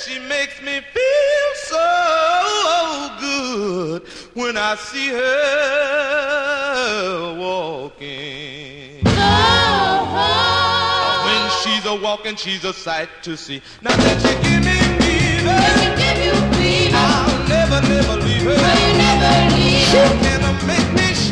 She makes me feel so good when I see her walking. When she's a walking, she's a sight to see. Now that she give me fever, I'll never, never leave her. No, you never leave She can make me